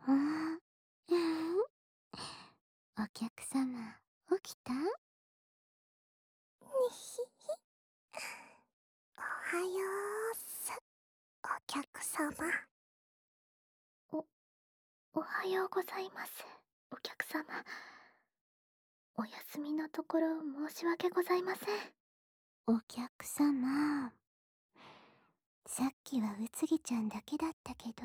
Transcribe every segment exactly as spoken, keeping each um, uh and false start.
ああ、お客様、起きた？にひひ。おはようす、お客様。お、おはようございます、お客様。お休みのところ申し訳ございません。お客様、さっきはうつぎちゃんだけだったけど、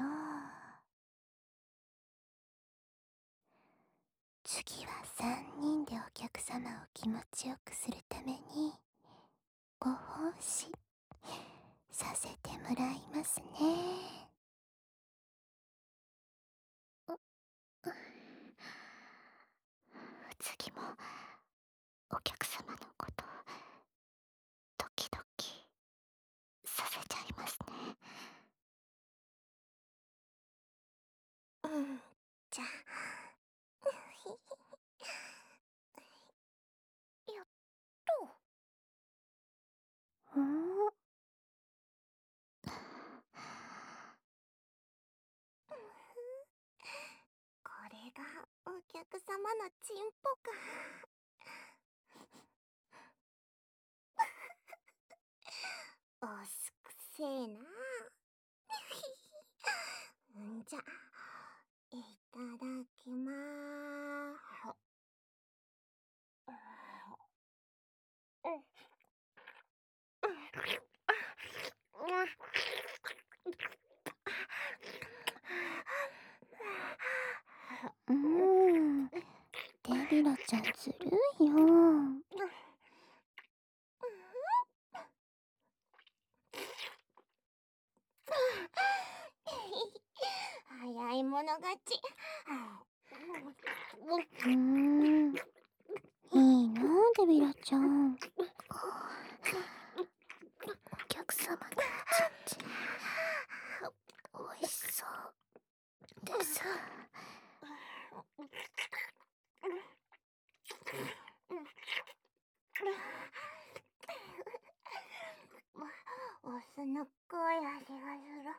次はさんにんでお客様を気持ちよくするためにご奉仕させてもらいますね。う、う次もお客様のことドキドキさせちゃいますね。うん、じゃあ、やっと。うん？これがお客様のチンポか。おすくせえな。んじゃ、いただきまーす。うーん、デビラちゃんずるいよ。早い者勝ち。うーん、いいなあ、デビラちゃん。お客様のおちんちん、おいしそうです。お酢の濃い味がする。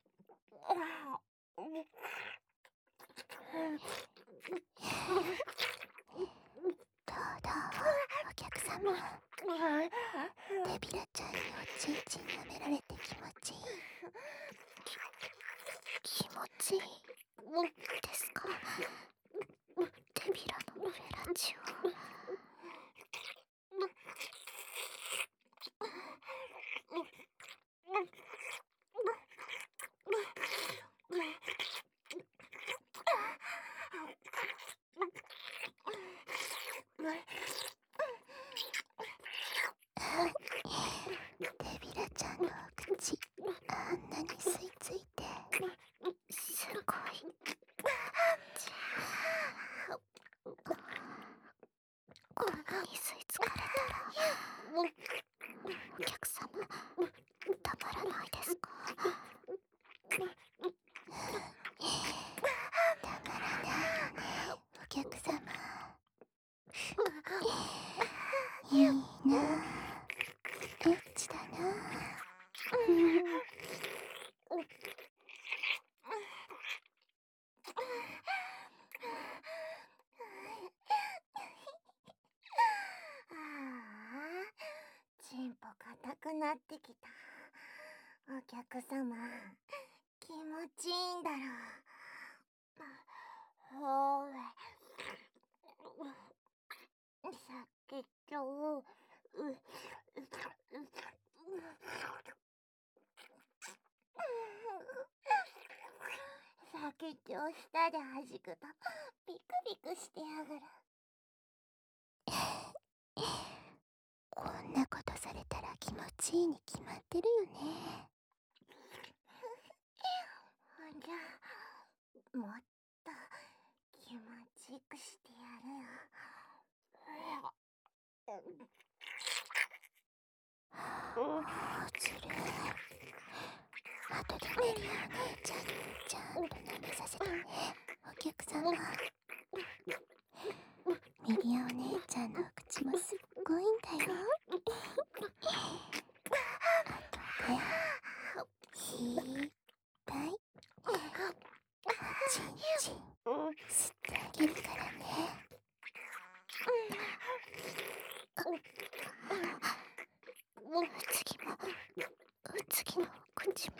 どうどう、お客様。デビラちゃんにおちんちん舐められて気持ちいい？気持ちいいですか？デビラのフェラチオ。デビラちゃんのお口、あんなに吸い付いて、すごい。こんなに吸い付かれたら、お客様、たまらないですか？たまらないよね、お客様。いいなあ、エッチだなあ。ああ、チンポ硬くなってきた。お客様、気持ちいいんだろう。ほーれ。先っちょを、う、先っちょを舌で弾くと、ビクビクしてやがる。こんなことされたら気持ちいいに決まってるよね。じゃあ、もっと気持ちよくしてやるよ。ずるい。後でメリアお姉ちゃんにちゃんと舐めさせてね、お客様。メリアお姉ちゃんのお口もすっごいんだよ。後でいっぱいおちんちん次も次の口も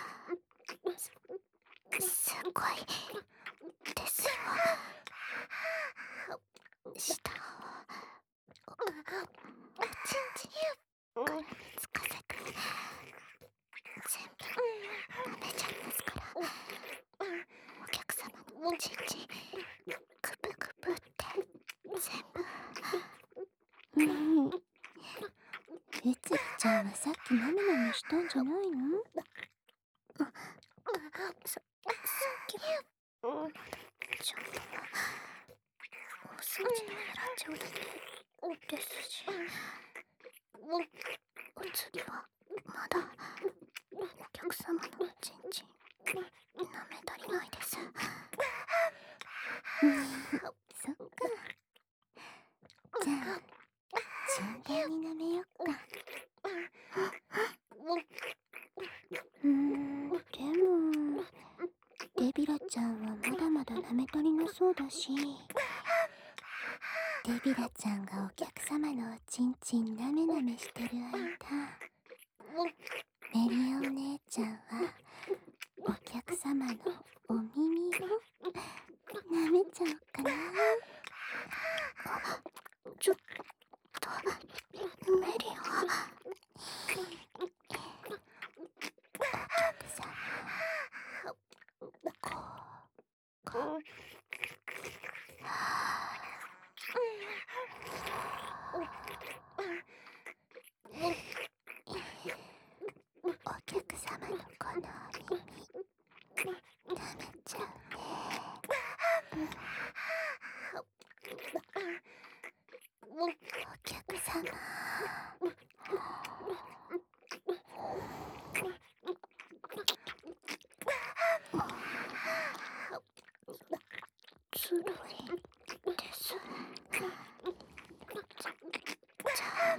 すすごいですよ。舌をおちんちんに絡みつかせて全部舐めちゃいますから、お客様のおちんちんグプグプって全部。うん、えつりちゃんはさっきなめなめしたんじゃないの？さ、さっきはまだちょっとお掃除のやらんちゃうだけですし、お次はまだお客様のおちんちん舐め足りないです。うん、そっか。じゃあ順番に舐めよっか。うーん、でもデビラちゃんはまだまだ舐め足りなそうだし、デビラちゃんがお客様のおちんちんなめなめしてる間、メリオン姉ちゃんはお客様のお耳をなめちゃおうかな。あ、ちょっとメリオン、お客様、こうこうお客様のこのお耳舐めちゃうね。お客様、ずるいです。じゃあ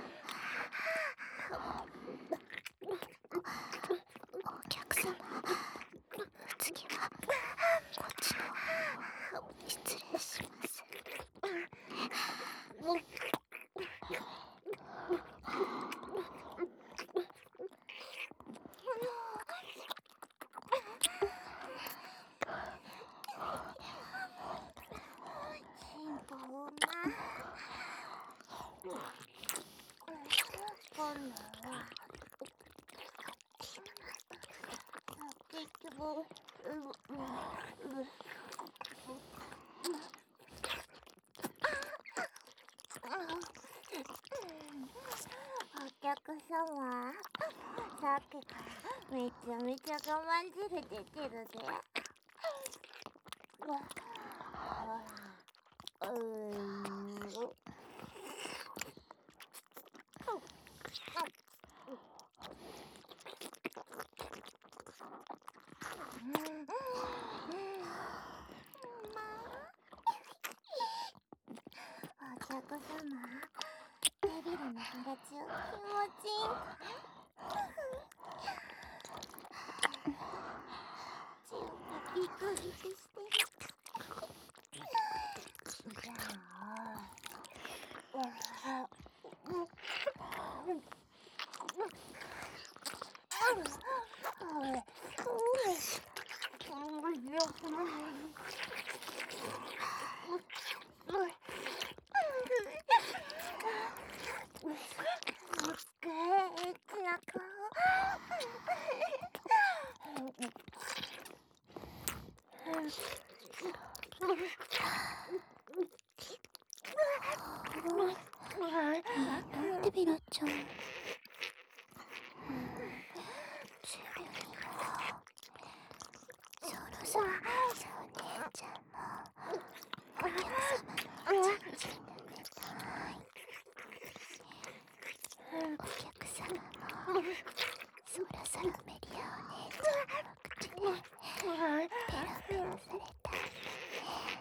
お客様、次はこっちの方失礼します。今度は結局ううお客様、さっきからめちゃめちゃ我慢汁出てるぜ。ほら、うーん。お客様、デビルのハラチを気持ちいいチューピクリクしてる。じゃあ、デビラちゃん、そろそろお姉ちゃんもお客様のおちんちん舐めたい。お客様もそろそろメリオお姉ちゃんの口でペロペロされたいね。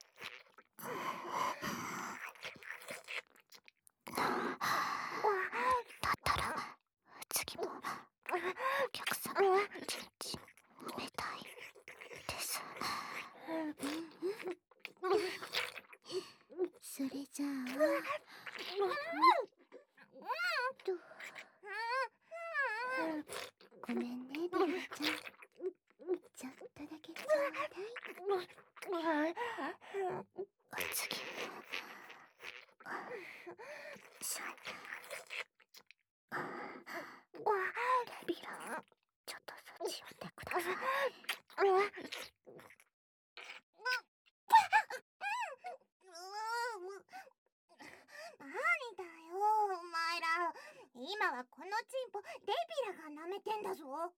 だったら次もお客様のおちんちん舐めたいです。それじゃあごめんね、リラちゃん。ちょっとだけちょうだい。お次も。しょレビラ、ちょっとそっち寄ってください。 何だよ、お前ら。今はこのチンポ、デビラが舐めてんだぞ。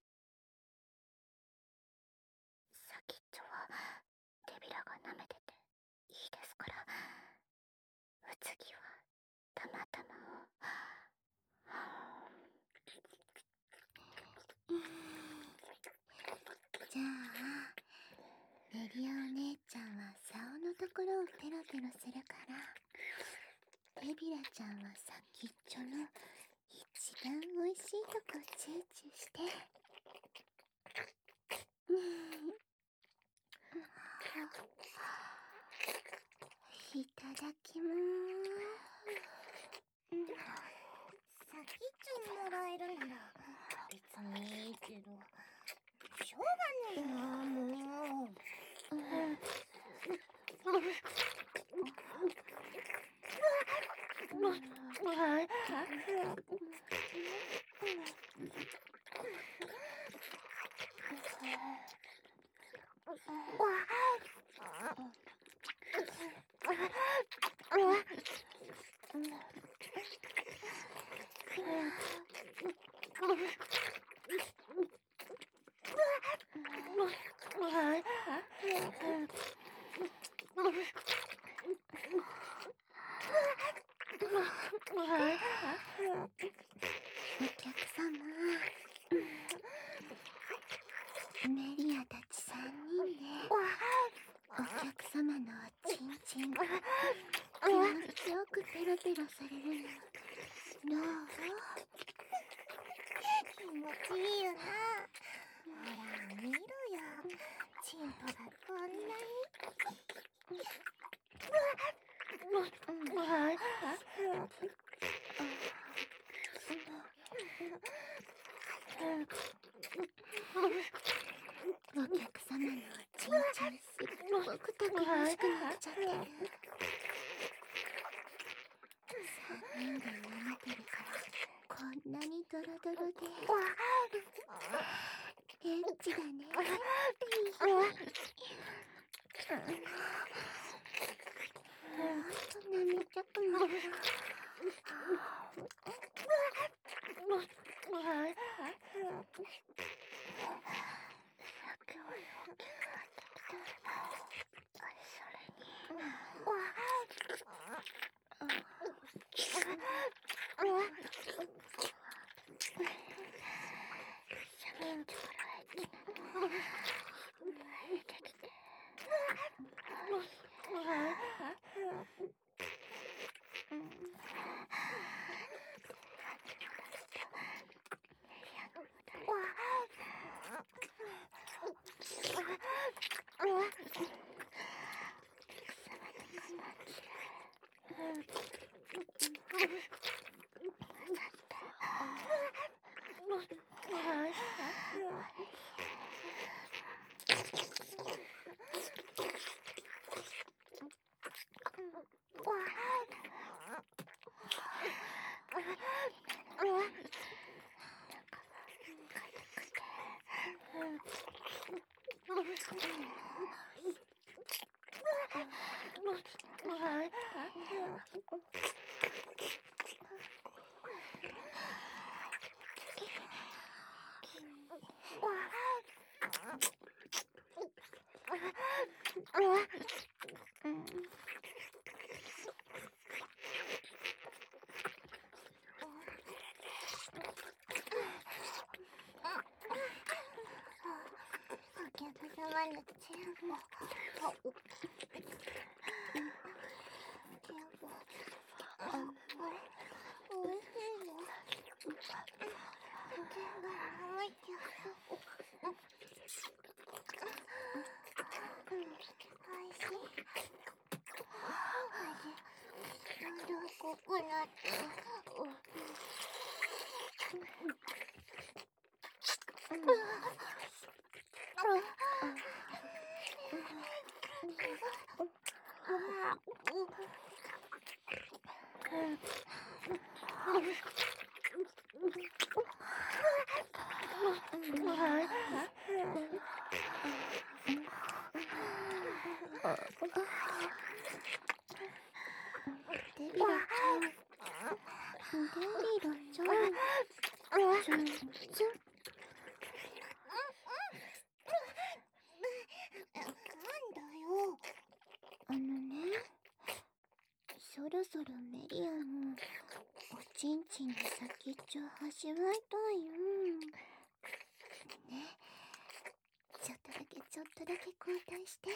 先っちょはデビラが舐めてていいですから。お次はたまたまを。じゃあメリアお姉ちゃんは竿のところをペロペロするから、デビラちゃんは先っちょの一番おいしいとこチューチューして。いただきまーす。 先っちょもらえるなら別にいいけど、しょうがねえな、もう。 お客様、メリアたちさんにんでお客様のおちんちんが気持ちよくペロペロされるのどう？ 気持ちいいよな。ほら見ろよ、チンポがこんなに。 お客様のおちんちんすっごくたくましくなっちゃってる。さんにんで舐めてるからこんなにドロドロでエッチだね。ほんと舐めたくなる。 お客様のチンポ。チンポ。あ、これおいしいよ。手が甘いけど。おいしい。味、どう？ こくなって。 デビラちゃん、デビラちゃん、ちょんちょん。 なんだよ。 あのね、そろそろメリアもおちんちんの先っちょ味わいたいよ。ね、ちょっとだけちょっとだけ交代してね。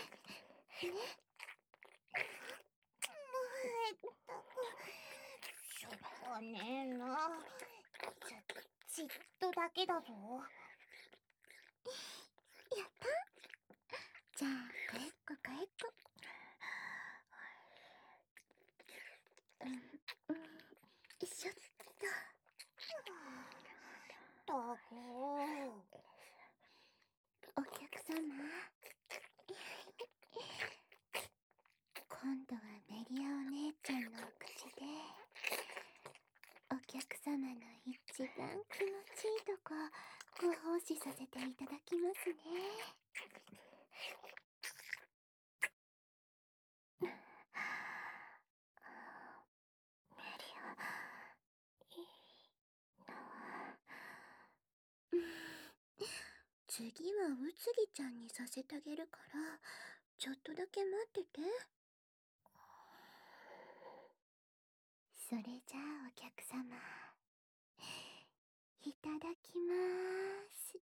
しょうがねえな。ち、ちっとだけだぞ。 やった。じゃあかえっこかえっこ。うんうん、よいしょっと。 たくお客様、今度はメリアお姉ちゃんのお口でお客様の一番気持ちいいとこご奉仕させていただきますね。メリア、いいな。次はうつぎちゃんにさせてあげるからちょっとだけ待ってて。それじゃあお客様、いただきまーす。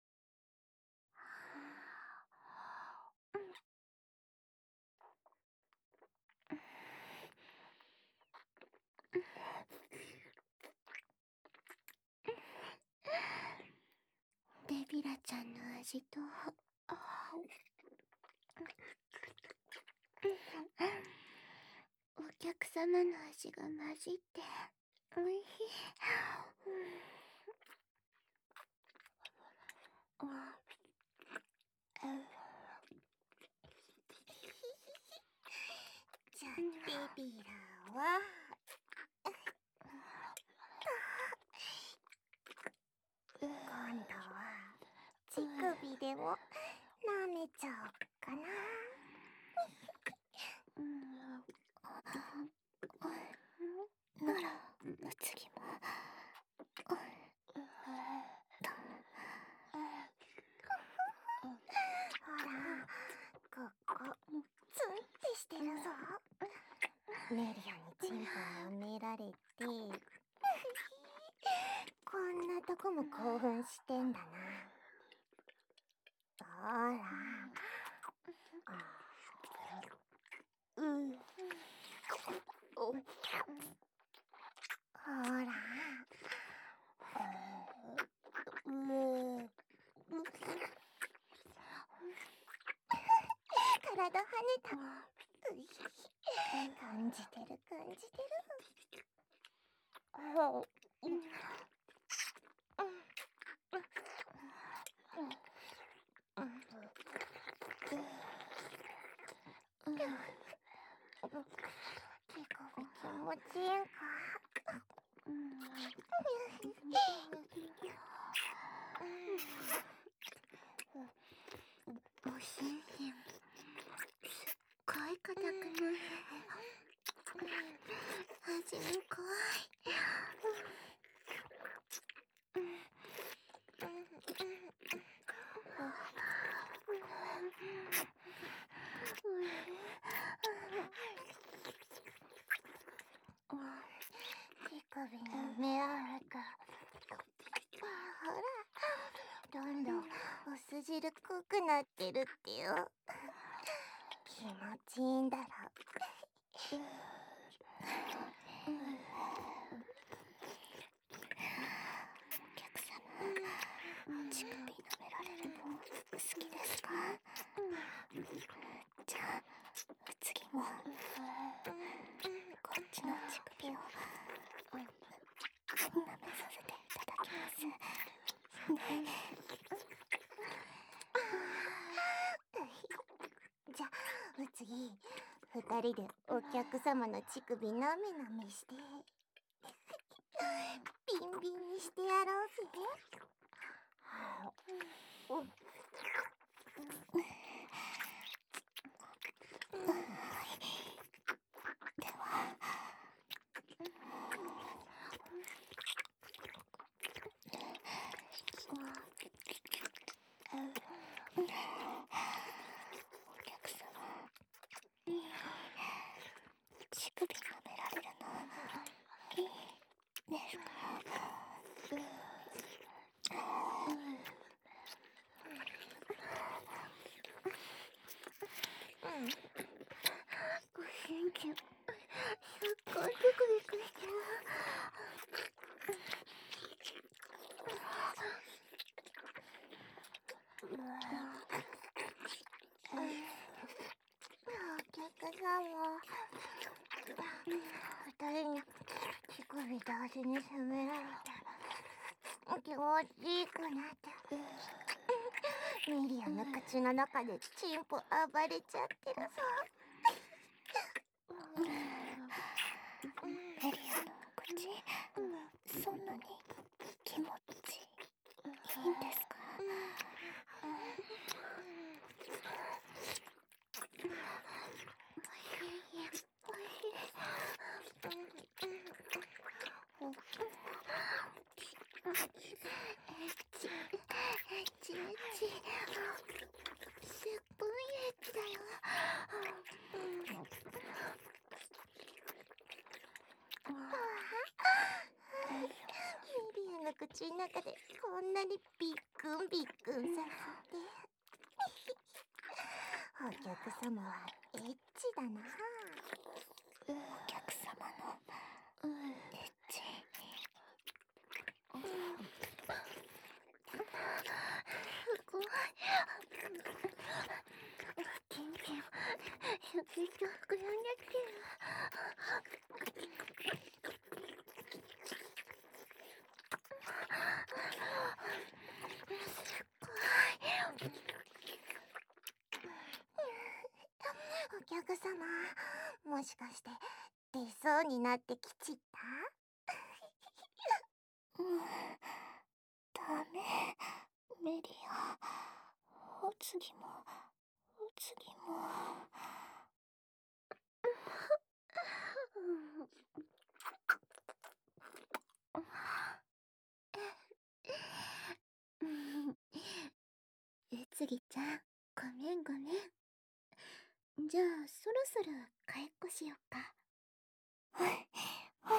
デビラちゃんの味とお客様の味が混じっておいしい。 じゃあデビラは今度は乳首でも舐めちゃおっかな。 ならうつぎも。 ほら、ここツンってしてるぞ。メリアにチンポ舐められてこんなとこも興奮してんだな。ほら、うん、ほら、もう体跳ねた。感じてる感じてる。ほう、うん手首気持ちいいんか。 おしんしん、すっごい硬くない？味も怖い。 手首に目あるか。ほら、どんどんお酢汁濃くなってるってよ。気持ちいいんだろ。 お客様、乳首舐められるの好きですか？じゃあ次もこっちの乳首を舐めさせていただきます。 じゃあお次二人でお客様の乳首なめなめしてビンビンにしてやろうぜ。 ではお客様、乳首舐められるのいいですか？ うん。ご主人、すっごいビクビクしてる。お客様、二人に乳首と足に攻められて気持ちいいくなって。ミリアの口の中でチンポ暴れちゃってるぞ。 メリアの口、そんなに気持ちいいんですか？ すっごいエッチだよ。ミリアの口の中でこんなにビックンビックンさせてお客様はエッチだな。 お客様のエッチ。 すごい。キンキン、シュキッと膨らんできてる。すごい。お客様、もしかして出そうになってきちった？ うん、ダメ、メリア。お次も、お次も。 うつぎちゃん、ごめんごめん。じゃあそろそろ帰っこしよっか。 はい、はい。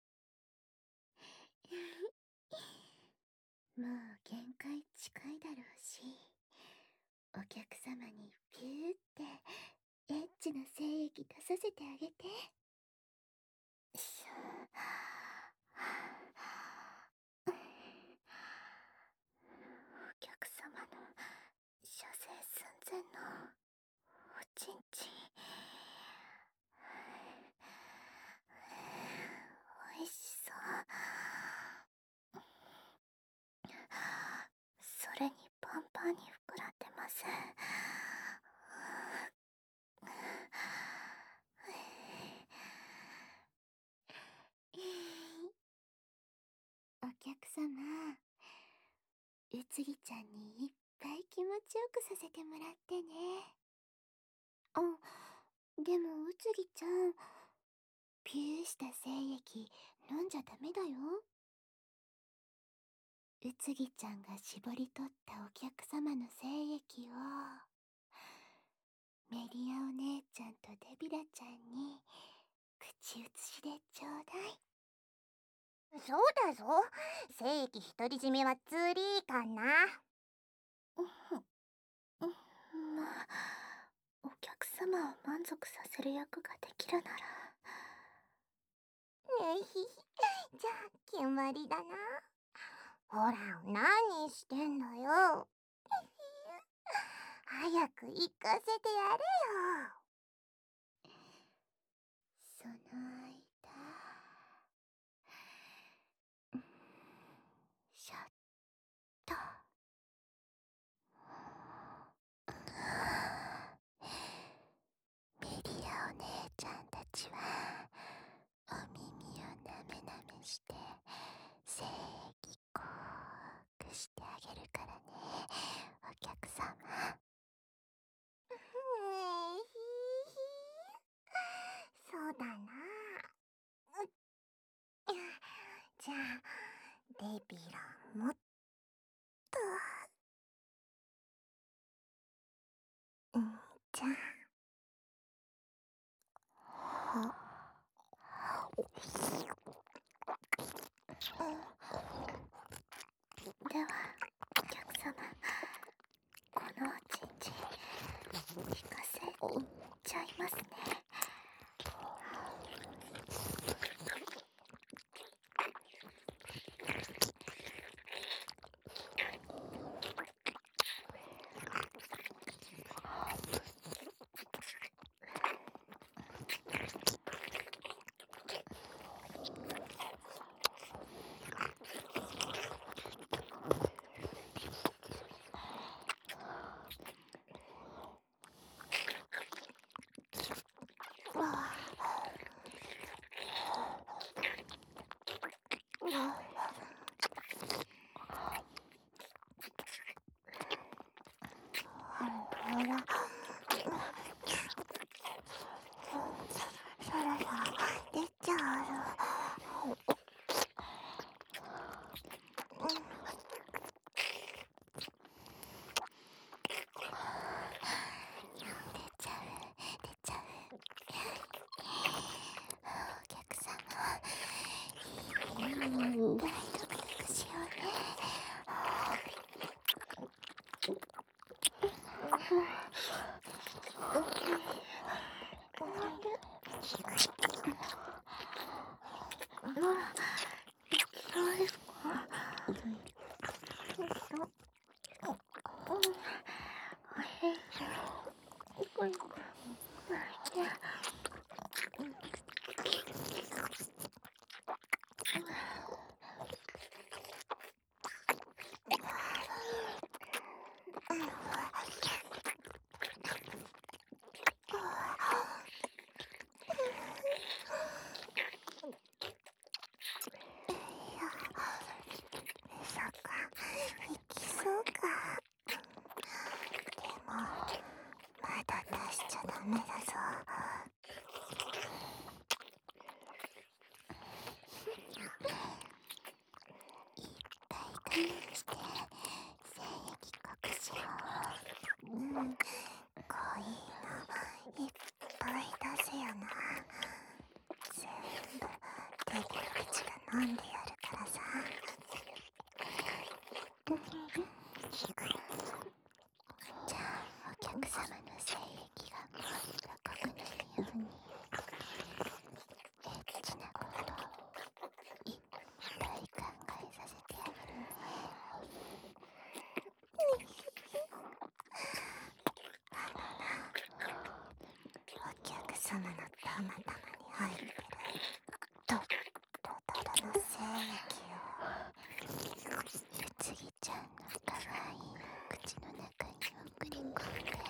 もう限界近いだろうし、お客様にピューってエッチな精液出させてあげて。 お客様の射精寸前のおちんちん、おいしそう。それにパンパンに膨らんでます。 お客様、うつぎちゃんにいっぱい気持ちよくさせてもらってね。あ、でもうつぎちゃん、ピューした精液飲んじゃダメだよ。うつぎちゃんが絞り取ったお客様の精液をメリアお姉ちゃんとデビラちゃんに口移しでちょうだい。そうだぞ。精液独り占めはずりーかな。 うん、うん、まあ、お客様を満足させる役ができるなら。 ねひひ、じゃあ決まりだな。ほら、何してんのよ。早く行かせてやれよ。その間じゃあデビラもっと、うん、じゃあはではお客様、このおちんちん引かせちゃいますね。 ほら、そろそろ出ちゃう。 出ちゃう、出ちゃう。お客様、うん、大ドクドクしようね。 そっか、いきそうか。でもまだ出しちゃダメだぞ。 大胆にして精液隠しよう。 うん、こういいのいっぱい出せよな。全部デビル口が飲んでやるからさ。 じゃあお客様の精液が赤くなるようにエッチなことをいっぱい考えさせてあげる。 お客様のたまたまに入ってるドッロドロの精液をうつぎちゃんのかわいい口の中に送り込んで、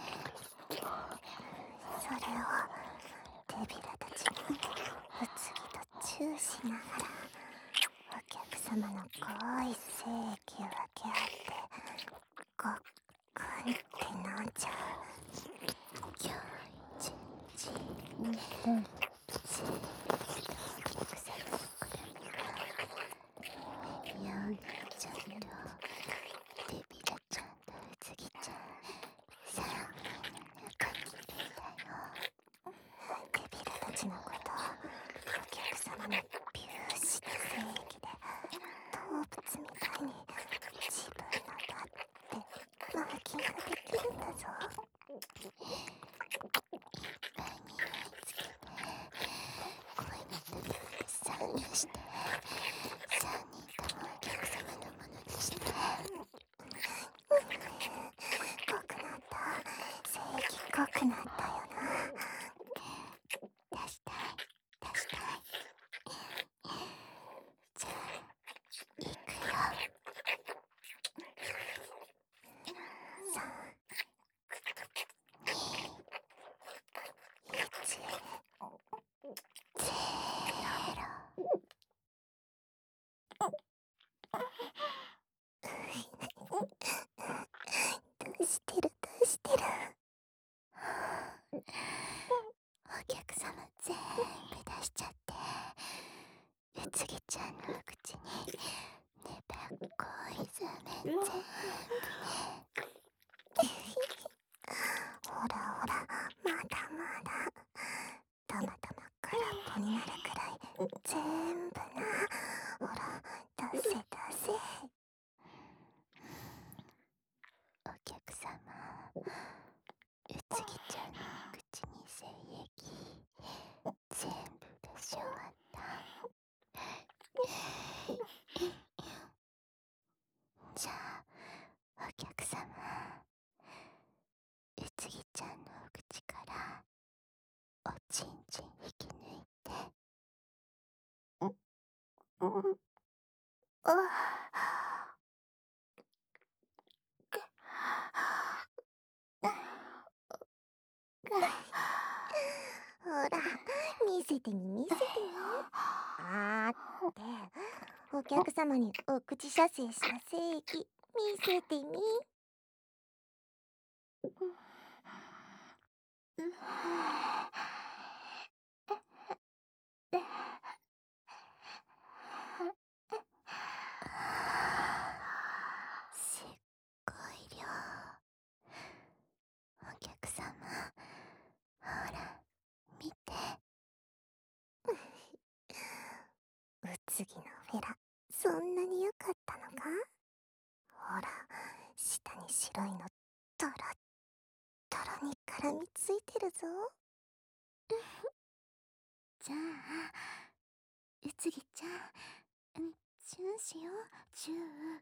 それをデビルたちがうつぎとチューしながらお客様の濃い精液を分け合ってごっくんって飲んじゃう。 今日一日精液と臭みがみやちゃんとデビラちゃんとうつぎちゃんさんにんの中にいるんだよ。 デビルたちのことお客様のビューした精液で動物みたいに自分んの口に粘っこい爪全部ね。ほらほら、まだまだ。たまたま空っぽになるくらい全部な。ほら、出せ出せ。お客様、うつぎちゃんの口に精液全部出し終わった。じゃあお客様、うつぎちゃんのお口からおちんちん引き抜いて。あほら、見せてみ見せてみ。あーって、お客様にお口射精した精液見せてみ。すっごい量。お客様、ほら見て。うつぎのフェラ、そんなに良かったのか。ほら、下に白いのトロトロに絡みついてるぞ。じゃあうつぎちゃん、チューしよう。チュー。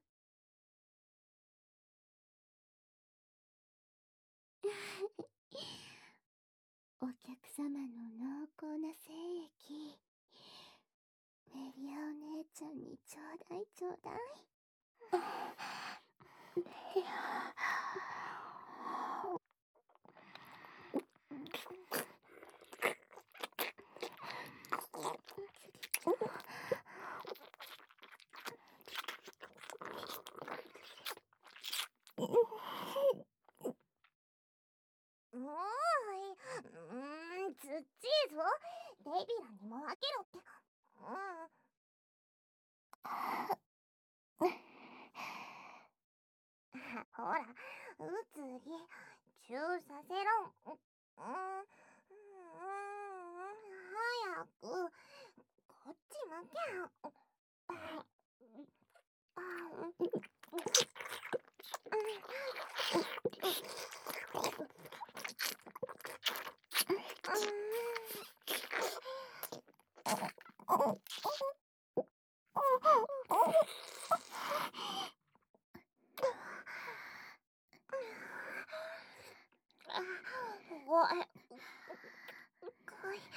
お客様の濃厚な精液、メリアお姉ちゃんにちょうだいちょうだい。もううーん、つっちいぞ。デビラにも分けろって。うん。ほら、うつぎ、チューさせろ。うん、うん、早く。こっち向け。おい、かい。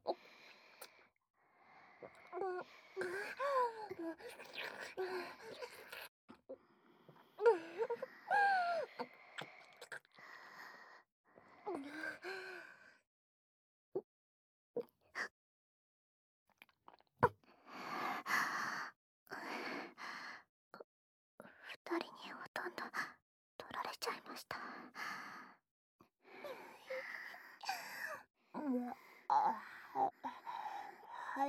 二人にほとんど取られちゃいました。あ、はい。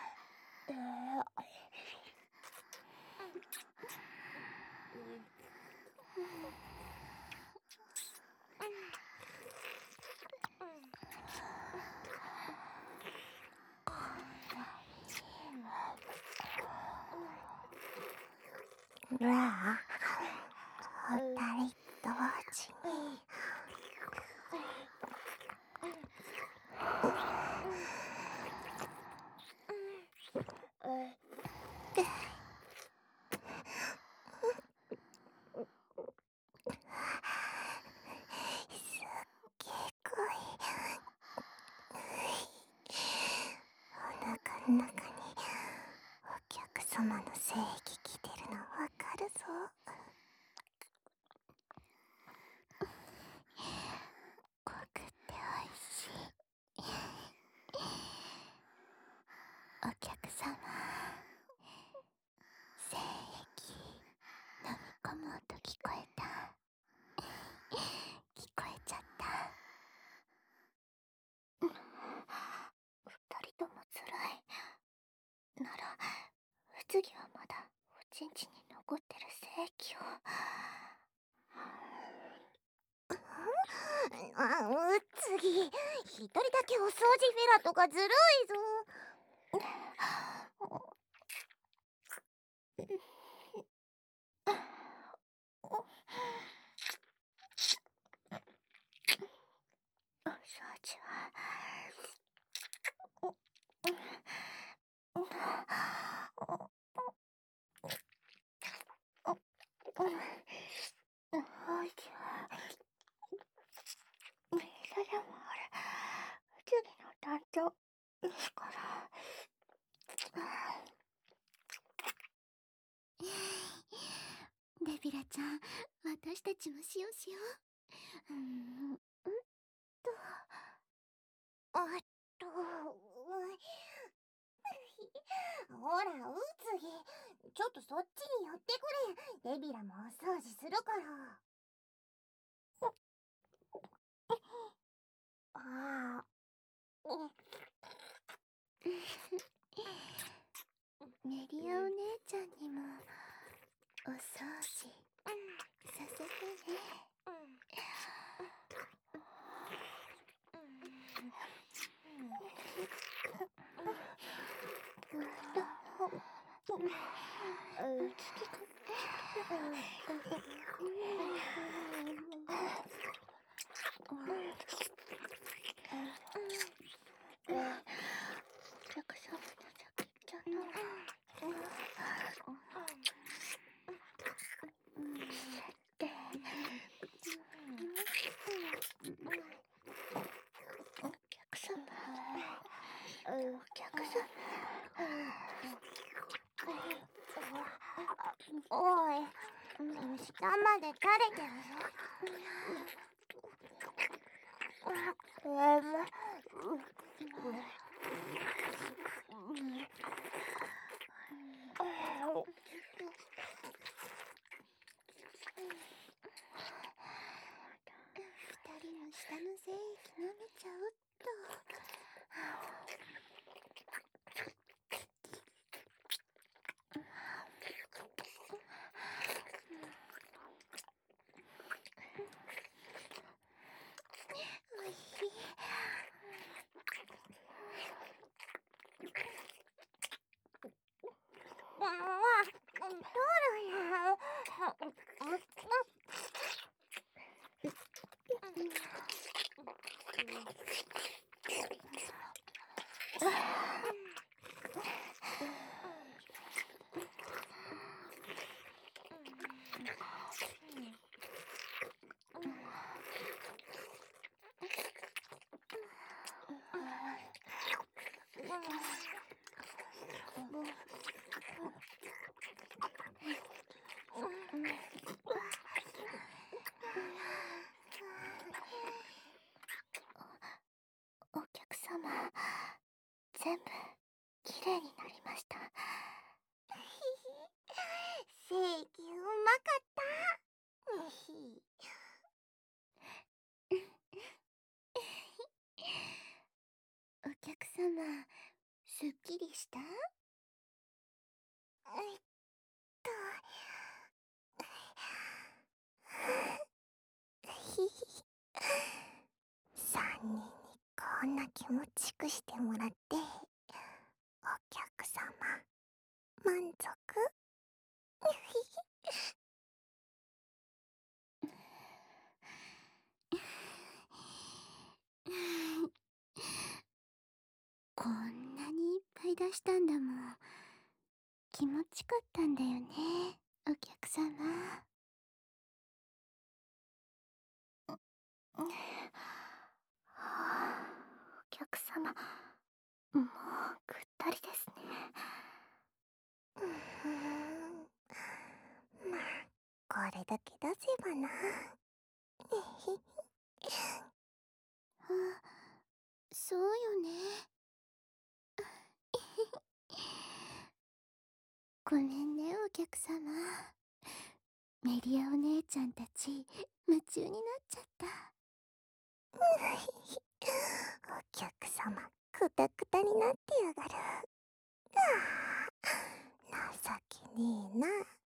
らあ、二人同時に。すっげえ濃い。お腹の中にお客様の精液来てるのわかるぞ。濃くておいしい。お客様、精液飲み込む音聞こえた。聞こえちゃった。二人ともつらいなら次はまだおちんちんに残ってる精液を。 あ、う次、一人だけお掃除フェラとかずるいぞ。 お掃除はそれも次の担当ですから。デビラちゃん、私たちもしようしよう。うーん、うんと。 あっと、ほら、う次、ちょっとそっちに寄ってくれ。デビラもお掃除するから。ああ。 メリアお姉ちゃんにもお掃除させてね。お客様の先っちょのでお客様お客様おい、下まで垂れてるぞ。 二人の下の精液舐めちゃうっと。おいしい。 取るよ。 お客様、全部きれいになりました。 正義うまかった。 お客様、すっきりした？ えっと、三人にこんな気持ちくしてもらって、お客様、満足？ こんなにいっぱい出したんだもん。気持ちかったんだよね、お客様。はあ、お客様、もうぐったりですね。 うーん、まあ、これだけ出せばな。 あ、そうよね。ごめんね、お客様。メリアお姉ちゃんたち、夢中になっちゃった。 お客様、くたくたになってやがる。ああ、 ねえな。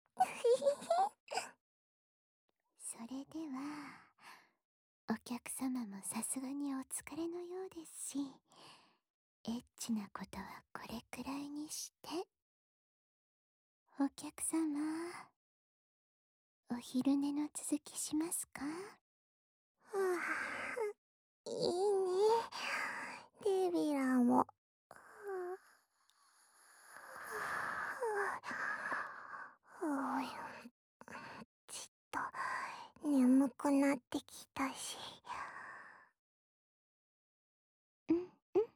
それではお客様もさすがにお疲れのようですし、エッチなことはこれくらいにして。お客様、お昼寝の続きしますか？はあ、いいね。デビラも。はあ、はあ、ちっと眠くなってきたし。うんうん。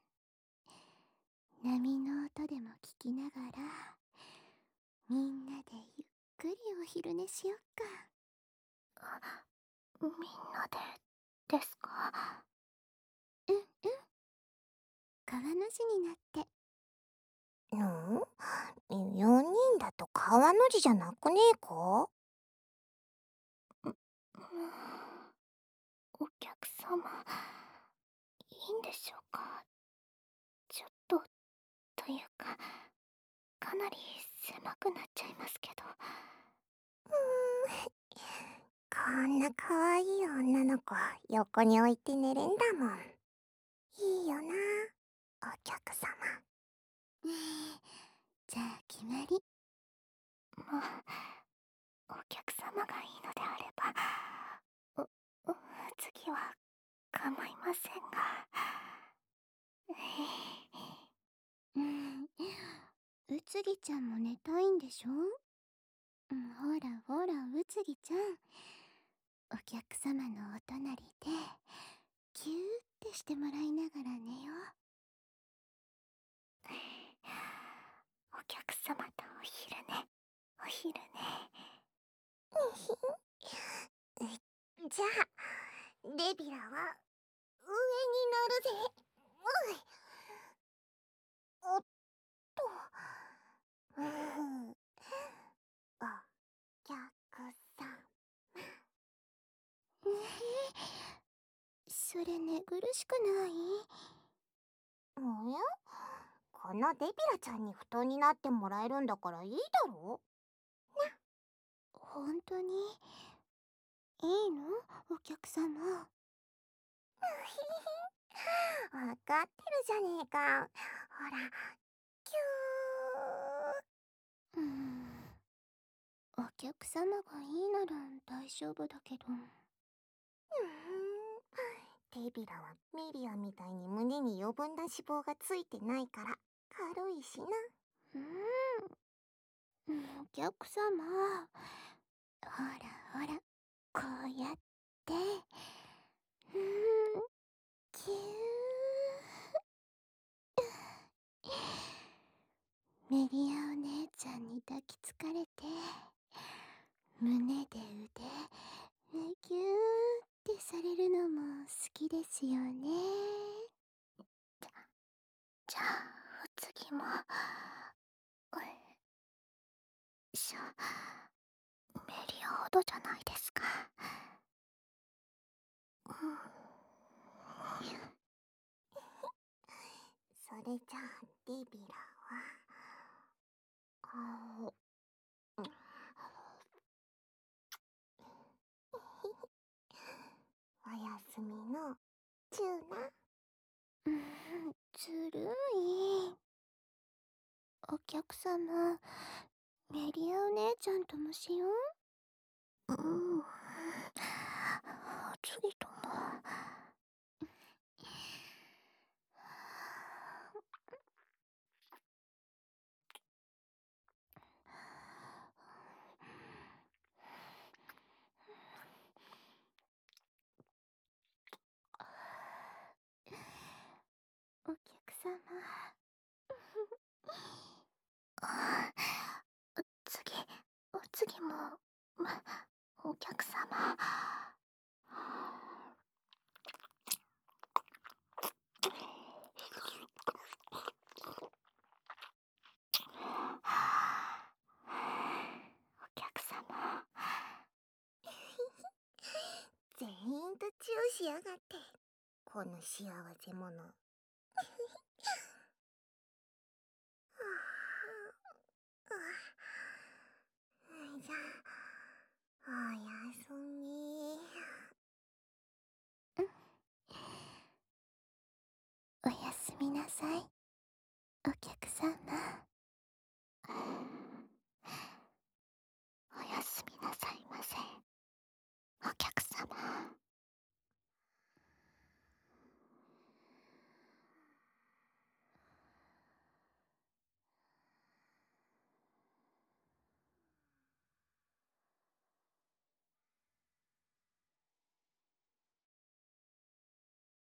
波の音でも聞きながら、みんなでゆっくりお昼寝しよっか。みんなでですか？うんうん。川の字になって。ん？よにんだと川の字じゃなくねえか？お客様、いいんでしょうか？ちょっと、というか、かなり狭くなっちゃいますけど。うーん、こんな可愛い女の子横に置いて寝れんだもん。いいよな、お客様。じゃあ決まり。もう、お客様がいいのであれば、う、う、次は構いませんが。うん、うつぎちゃんも寝たいんでしょ？うん、ほらほら、うつぎちゃん。お客様のお隣で、キューってしてもらいながら寝よう。お客様とお昼寝、お昼寝。じゃあ、デビラは上に乗るぜ。おっと。うん、お客さん。えー、それ寝苦しくない？ん？このデビラちゃんに布団になってもらえるんだからいいだろ？な。ほんとにいいの？お客様。わかってるじゃねえか。ほら、キュー。うーん、お客様がいいなら大丈夫だけど。うーん、デビラはミリアみたいに胸に余分な脂肪がついてないから軽いしな。うーん、お客様、ほらほら、こうやって。うーん、キュー。メリアお姉ちゃんに抱きつかれて、胸で腕、ギューってされるのも好きですよね。じゃ、じゃあ、お次も、おいしょ、メリアほどじゃないですか。うん。それじゃあ、デビラは、あお、うん、おやすみの、チューな。うん、ずるい。お客様、メリアお姉ちゃんともしよう。うん。次とも。お客様。次、お次も、ま、お客様。お客様。全員とチューしやがって、この幸せ者。 すみなさい、お客様。